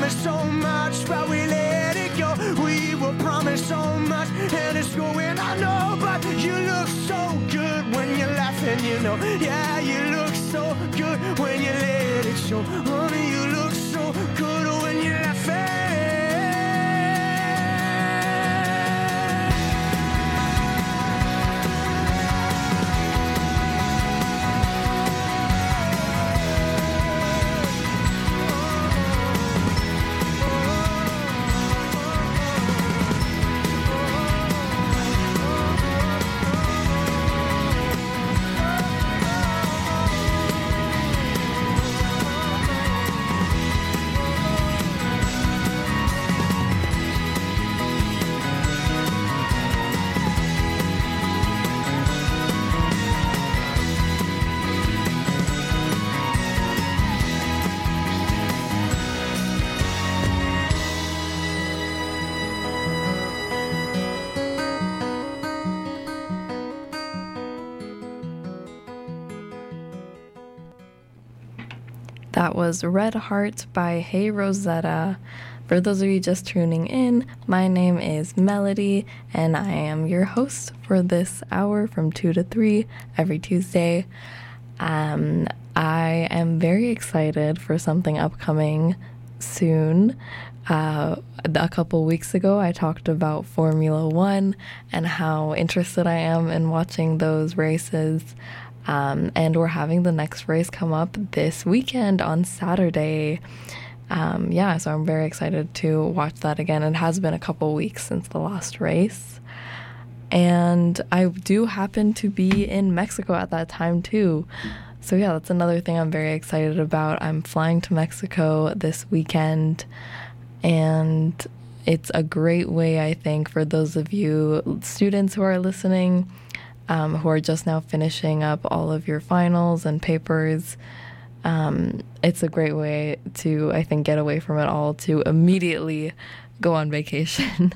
promised so much, but we let it go. We were promised so much, and it's going, I know, but you look so good when you're laughing, you know. Yeah, you look so good when you let it show. Honey, you look so good when you're laughing. That was Red Heart by Hey Rosetta. For those of you just tuning in, my name is Melody, and I am your host for this hour from 2 to 3 every Tuesday. I am very excited for something upcoming soon. A couple weeks ago, I talked about Formula One and how interested I am in watching those races. And we're having the next race come up this weekend on Saturday. So I'm very excited to watch that again. It has been a couple weeks since the last race. And I do happen to be in Mexico at that time too. So yeah, that's another thing I'm very excited about. I'm flying to Mexico this weekend, and it's a great way, I think, for those of you students who are listening, who are just now finishing up all of your finals and papers. It's a great way to, I think, get away from it all, to immediately go on vacation.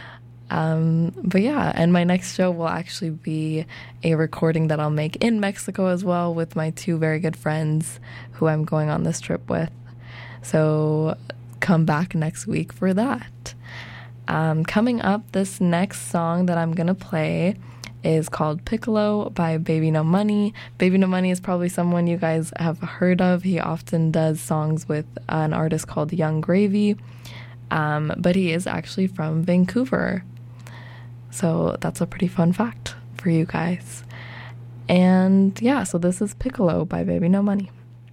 And my next show will actually be a recording that I'll make in Mexico as well with my two very good friends who I'm going on this trip with. So come back next week for that. Coming up, this next song that I'm going to play is called Piccolo by Baby No Money. Baby No Money is probably someone you guys have heard of. He often does songs with an artist called Young Gravy, but he is actually from Vancouver. So that's a pretty fun fact for you guys. And yeah, so this is Piccolo by Baby No Money.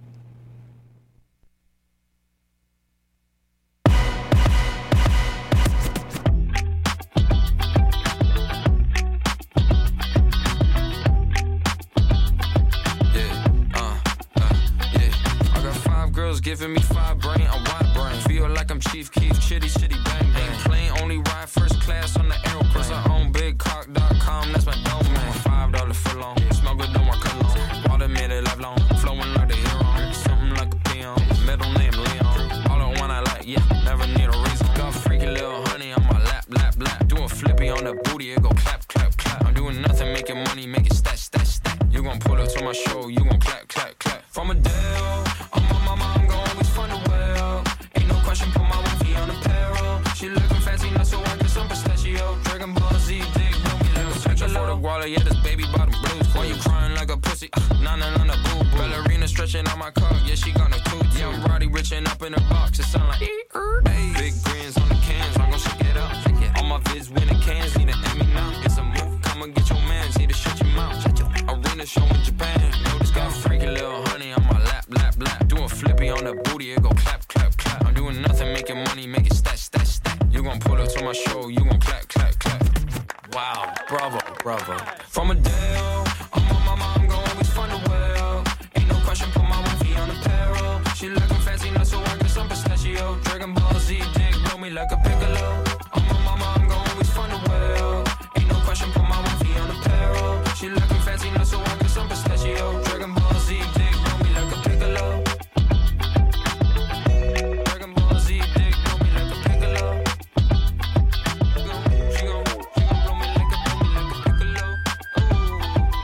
Giving me 5 brain, I'm wide brain. Feel like I'm Chief Keef, chitty, bang, bang. Plane only ride first class on the aeroplane. Plus I own bigcock.com, that's my domain. $5 foot long, smell good on my cologne. Automated lifelong, flowing like the hero. Something like a peon, middle name Leon. All the one I like, yeah, never need a reason. Got freaky little honey on my lap. Doing flippy on the booty, it go clap. I'm doing nothing, making money, make it stat. You gon' pull up to my show, you gon' clap. From a Dale, I'm on my mom, gon' always find a well. Ain't no question, put my wifey on apparel. She looking fancy, not so I get some pistachio. Dragon Ball Z, dig, know me like a picture for the guala, yeah, this baby bottom blues. Why you crying like a pussy? Nah, boo. Ballerina stretching on my cock, yeah, she got no tooth. Yeah, I'm Roddy richin' up in the box, it sound like hey. Big grins on the cans, I'm gon' shake it up. All my vids winning cans, need an Emmy now. It's a move, come and get your mans, need to shut your mouth. Arena show in Japan, notice got freaky little honey on my lap. Doing flippy on the booty, it go clap. I'm doing nothing, making money, make it stat. You gon' pull up to my show, you gon' clap. Wow, bravo. From a Dale, I'm on my mom, gon' always find a well. Ain't no question, put my wifey on apparel. She looking fancy, not so I get some pistachio. Dragon Ball Z, dig, know me like a piccolo. I'm on my mom, gon' always find a well. Ain't no question, put my wifey on apparel. She looking fancy, not so I get some pistachio. Dragon Ball Z, dig, know me like a piccolo. Dragon Ball Z, dig, know me like a piccolo. She gon' blow me like a piccolo. Ooh.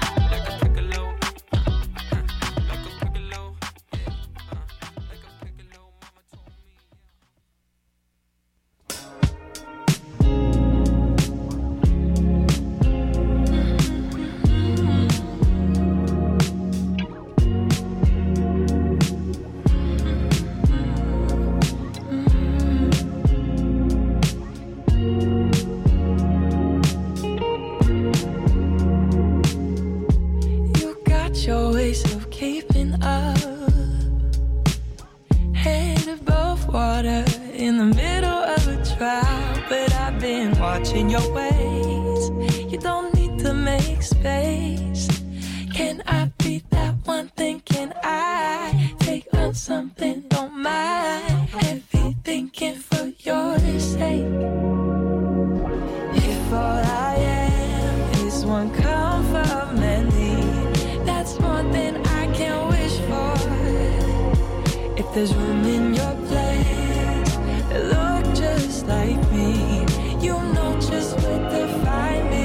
water in the middle of a drought, but I've been watching your ways. You don't need to make space. Can I be that one thing? Can I take on something? Don't mind heavy thinking for your sake. If all I am is one comfort many, that's more than I can wish for. If there's room in your place that look just like me, you know just where to find me.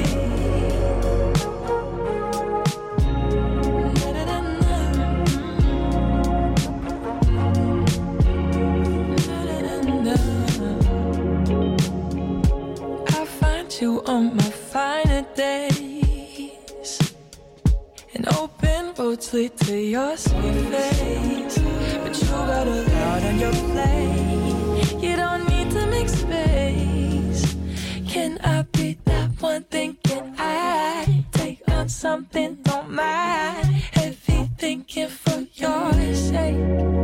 I find you on my finer days, and open roads lead to your sweet face. But you got a lot on your plate, you don't need to make space. Can I be that one thing? Can I take on something? Don't mind heavy thinking for your sake.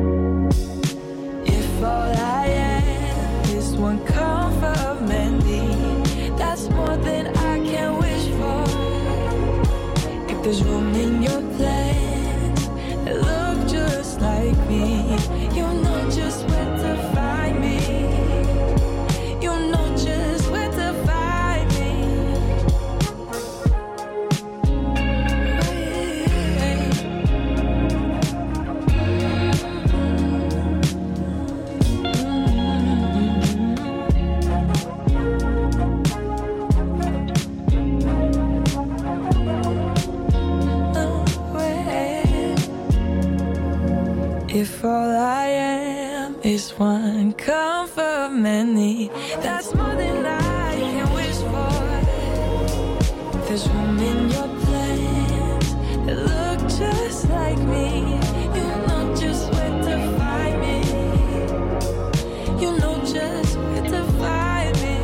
If all I am is one comfort of many, that's more than I can wish for. If there's room in your plans that look just like me, you know just where to find me. You know just where to find me. If all I am is one comfort of many, that's more than I can wish for. There's room in your plans that look just like me. You know just where to find me. You know just where to find me.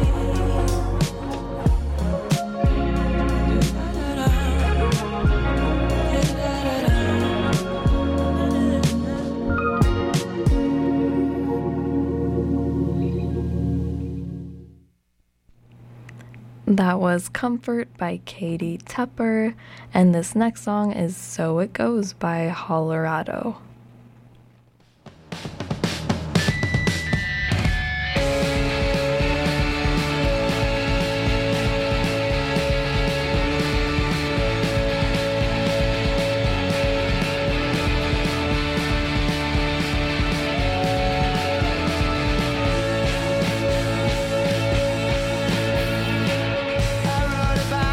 That was Comfort by Katie Tepper, and this next song is So It Goes by Hollerado.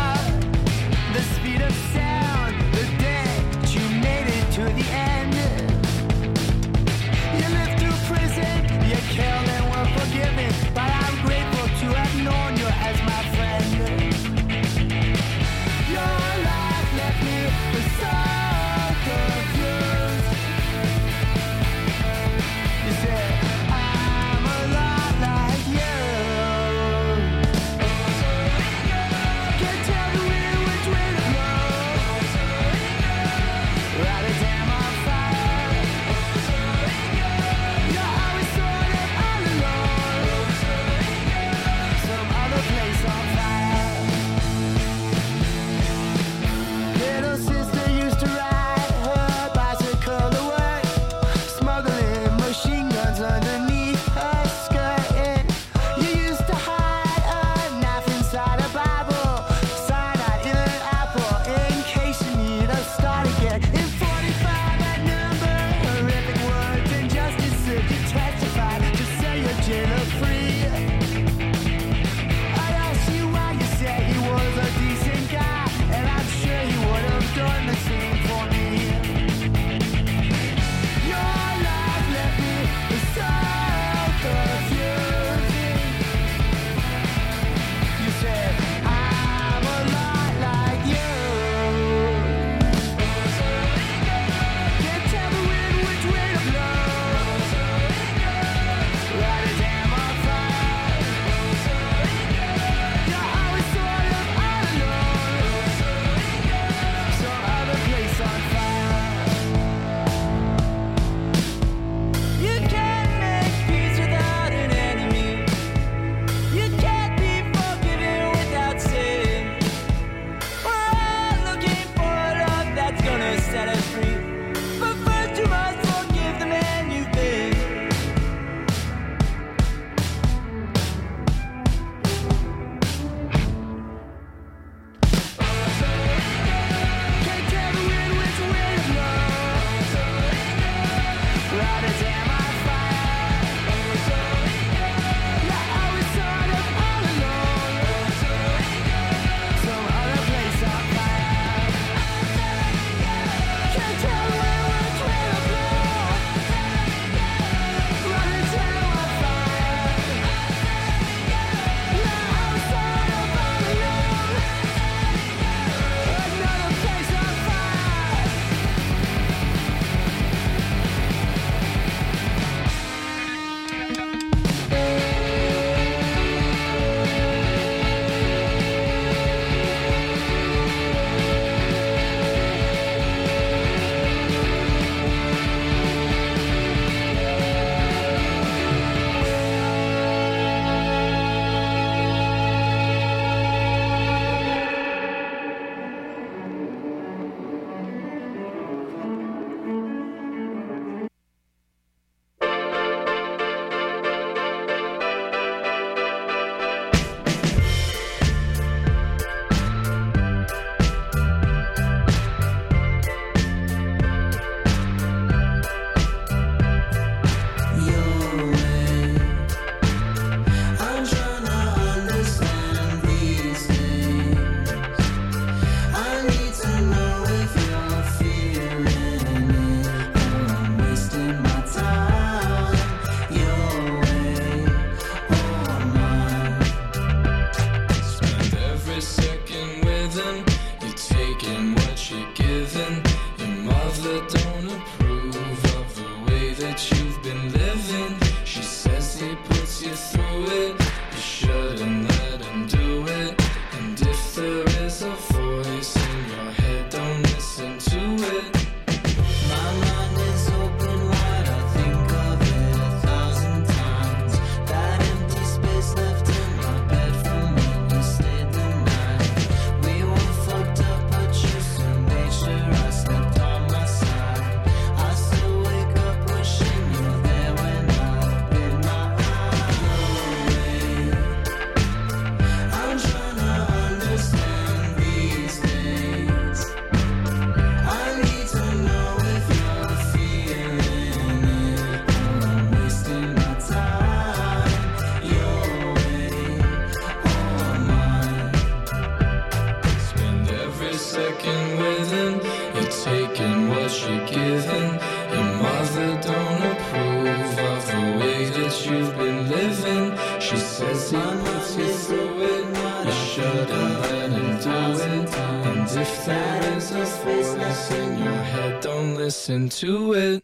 The speed of sound, the day that you made it to the end. been living. She says he puts you through it, you shouldn't let him do it. And if there is a voice in your head, don't listen to it.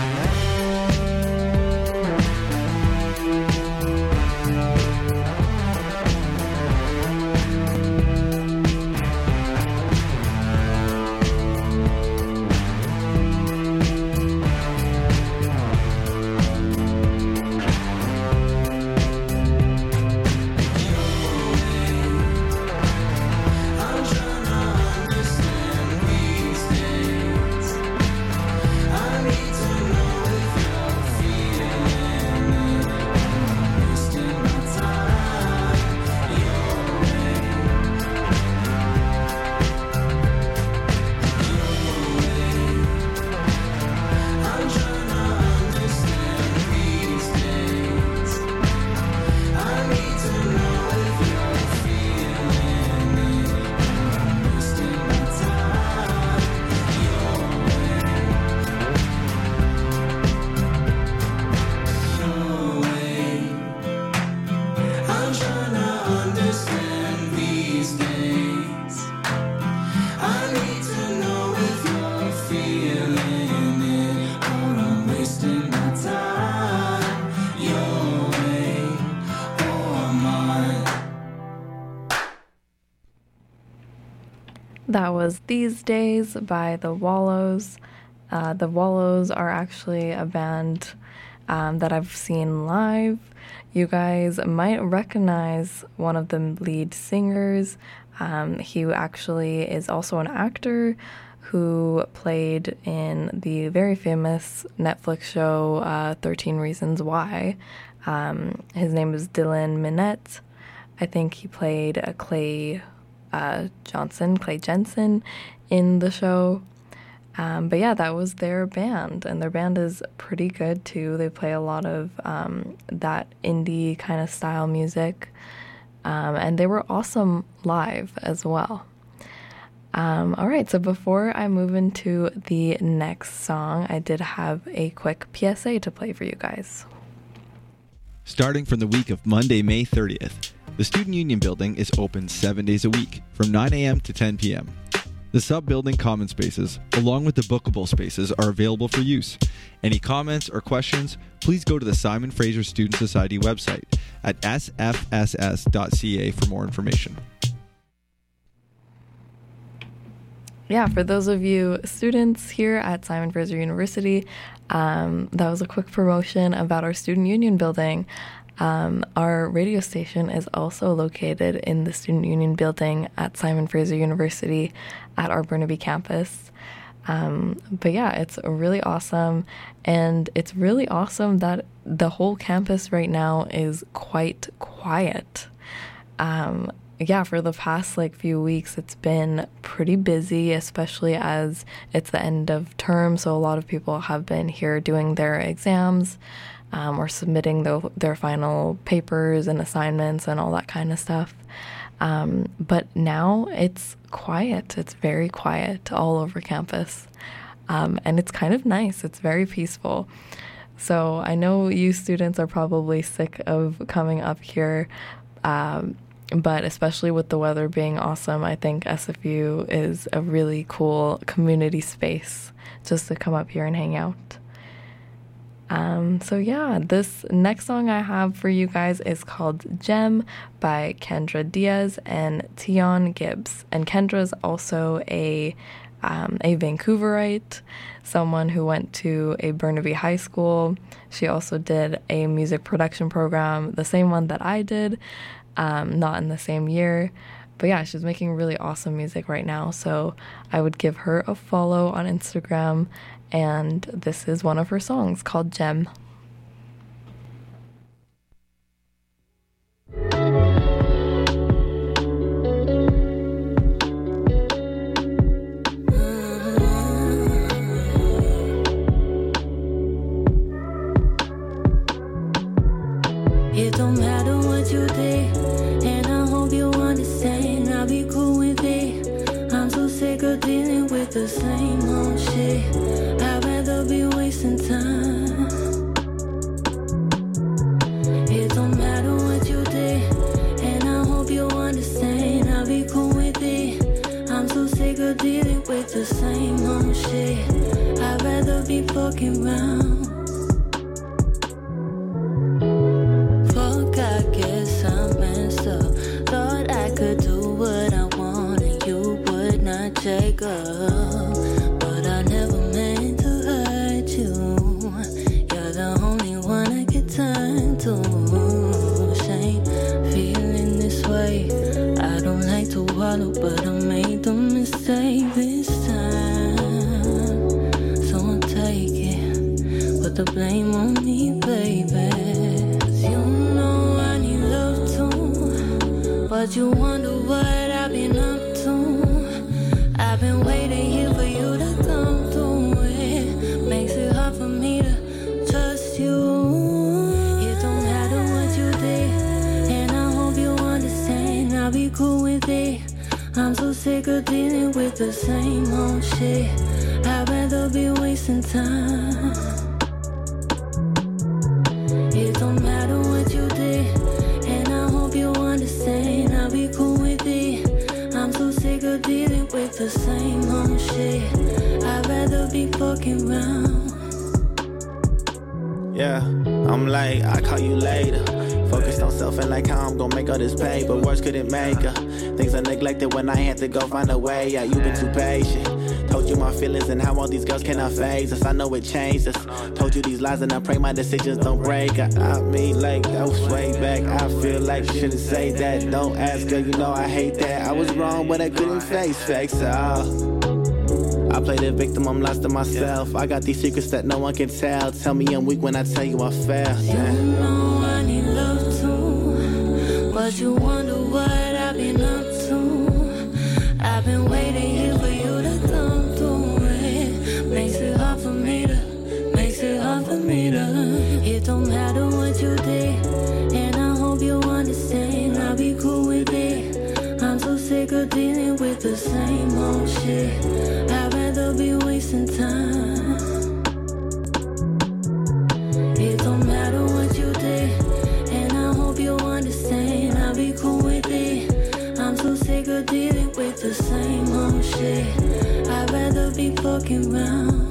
That was These Days by The Wallows. The Wallows are actually a band that I've seen live. You guys might recognize one of the lead singers. He actually is also an actor who played in the very famous Netflix show 13 Reasons Why. His name is Dylan Minnette. I think he played Clay Jensen in the show. But yeah, that was their band, and their band is pretty good too. They play a lot of that indie kind of style music, and they were awesome live as well. All right, so before I move into the next song, I did have a quick PSA to play for you guys. Starting from the week of Monday, May 30th, the Student Union Building is open 7 days a week, from 9 a.m. to 10 p.m. The sub-building common spaces, along with the bookable spaces, are available for use. Any comments or questions, please go to the Simon Fraser Student Society website at sfss.ca for more information. Yeah, for those of you students here at Simon Fraser University, that was a quick promotion about our Student Union Building. Our radio station is also located in the Student Union Building at Simon Fraser University at our Burnaby campus. But yeah, it's really awesome. And it's really awesome that the whole campus right now is quite quiet. Yeah, for the past few weeks, it's been pretty busy, especially as it's the end of term. So a lot of people have been here doing their exams. Or submitting their final papers and assignments and all that kind of stuff. But now it's quiet. It's very quiet all over campus. And it's kind of nice. It's very peaceful. So I know you students are probably sick of coming up here. But especially with the weather being awesome, I think SFU is a really cool community space just to come up here and hang out. So yeah, this next song I have for you guys is called Gem by Kendra Diaz and Tion Gibbs. And Kendra's also a Vancouverite, someone who went to a Burnaby high school. She also did a music production program, the same one that I did, not in the same year. But yeah, she's making really awesome music right now. So I would give her a follow on Instagram. And this is one of her songs called Gem. It don't matter what you think, and I hope you understand. I'll be cool with it. I'm so sick of dealing with the same old shit. I'd rather be wasting time. with the same old shit. I'd rather be fucking around. Fuck, I guess I messed up. Thought I could do what I want and you would not take up. But I never meant to hurt you. You're the only one I could turn to. Shame feeling this way. I don't like to wallow, but I made the mistake this time. So I'll take it, put the blame on me, baby. 'Cause you know I need love too, but you wonder what I've been up to. I've been waiting here for you to come through. It makes it hard for me to trust you. It don't matter what you did, and I hope you understand. I'll be cool with it. I'm so sick of dealing with the same old shit. I'd rather be wasting time. It don't matter what you did, and I hope you understand. I'll be cool with it. I'm so sick of dealing with the same old shit. I'd rather be fucking around. Yeah, I'm like, I call you later. Focused on self and like how I'm gonna make all this pay, but words couldn't make her. Things I neglected when I had to go find a way out. You've been too patient. Told you my feelings and how all these girls cannot phase us. I know it changed us. Told you these lies and I pray my decisions don't break. I mean, like, I was way back. I feel like you shouldn't say that. Don't ask her, you know I hate that. I was wrong, but I couldn't face facts. I play the victim, I'm lost to myself. I got these secrets that no one can tell. Tell me I'm weak when I tell you I fail. You know I need love too, but you wonder what I've been up to. I've been waiting here for you to come through. It makes it hard for me to, It don't matter what you did, and I hope you understand. I'll be cool with it. I'm so sick of dealing with the same old shit. I'd rather be wasting time. It don't matter what you did, and I hope you understand. I'll be cool with it. I'm so sick of dealing with the same old shit. I'd rather be fucking around.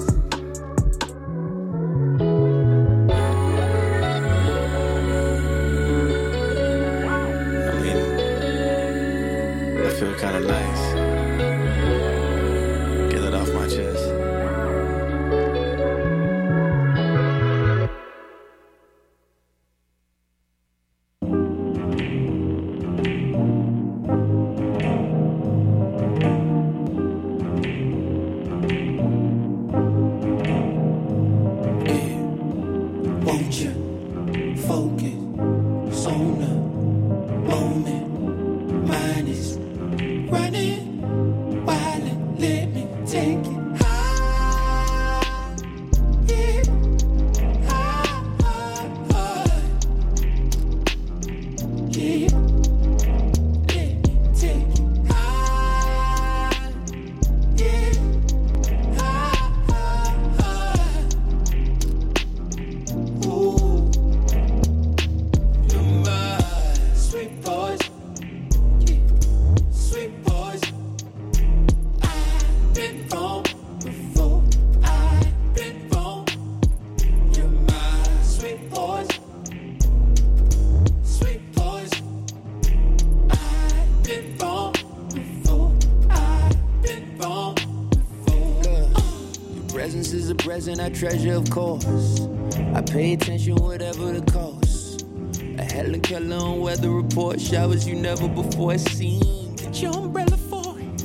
Feel kinda nice. Get it off my chest. Yeah. Won't you focus on the moment? Mine is running wild and let me take it high, yeah, high, yeah, let me take it high, yeah, ooh, you're my sweet voice. Sweet boys, I've been wrong before. I've been wrong. You're my sweet boys. Sweet boys, I've been wrong before. I've been wrong before. Your presence is a present I treasure, of course. I pay attention, whatever the cost. A Helen Keller on weather report, showers you never before seen. Get your umbrella for it.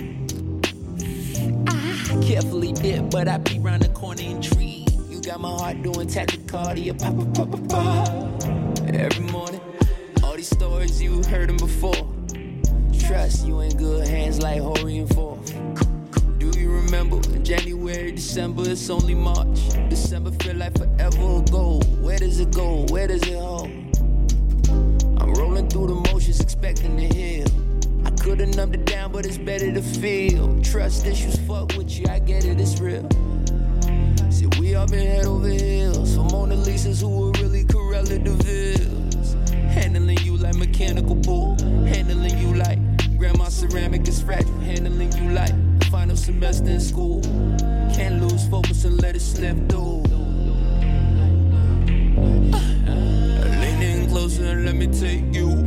I carefully dip, but I peek round the corner intrigued. You got my heart doing tachycardia, pop, pop, pop, pop, pop. Every morning, all these stories you heard them before. Trust you in good hands like Hori and Forth. Do you remember January, December, it's only March. December feel like forever ago. Where does it go? Where does it hold? I'm rolling through the motions expecting to heal. I could've numbed it down, but it's better to feel. Trust issues fuck with you, I get it, it's real. See, we all been head over heels for Mona Lisas who were really Corella DeVilles. Handling you like mechanical bull. Handling you like grandma ceramic is fragile. Handling you like final submission. semester in school. Can't lose focus and let it slip through. Lean in closer and let me take you.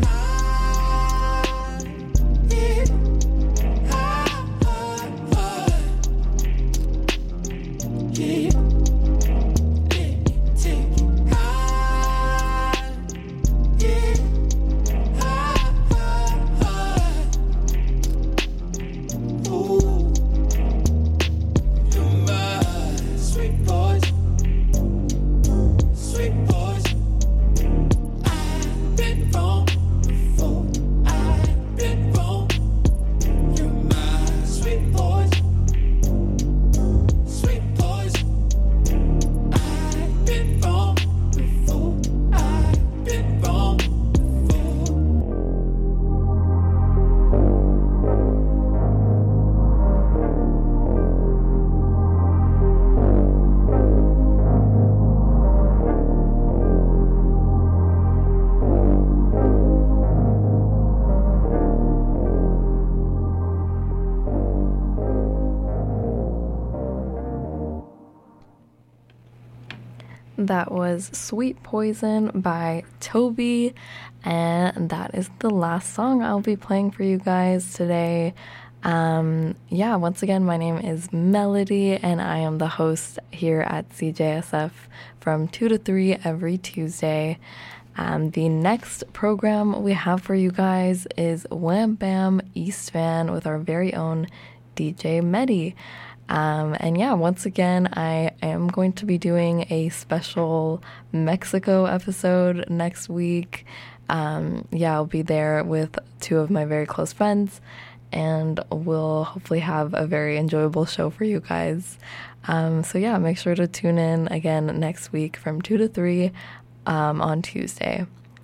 That was Sweet Poison by Toby, and that is the last song I'll be playing for you guys today. Once again, my name is Melody, and I am the host here at CJSF from 2 to 3 every Tuesday. The next program we have for you guys is Wham Bam East Van with our very own DJ Medi. Once again, I am going to be doing a special Mexico episode next week. I'll be there with 2 of my very close friends, and we'll hopefully have a very enjoyable show for you guys. Make sure to tune in again next week from 2 to 3 on Tuesday.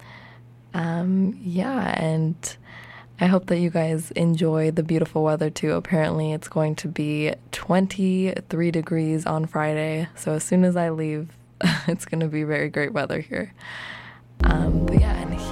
And I hope that you guys enjoy the beautiful weather too. Apparently it's going to be 23 degrees on Friday, so as soon as I leave, it's going to be very great weather here.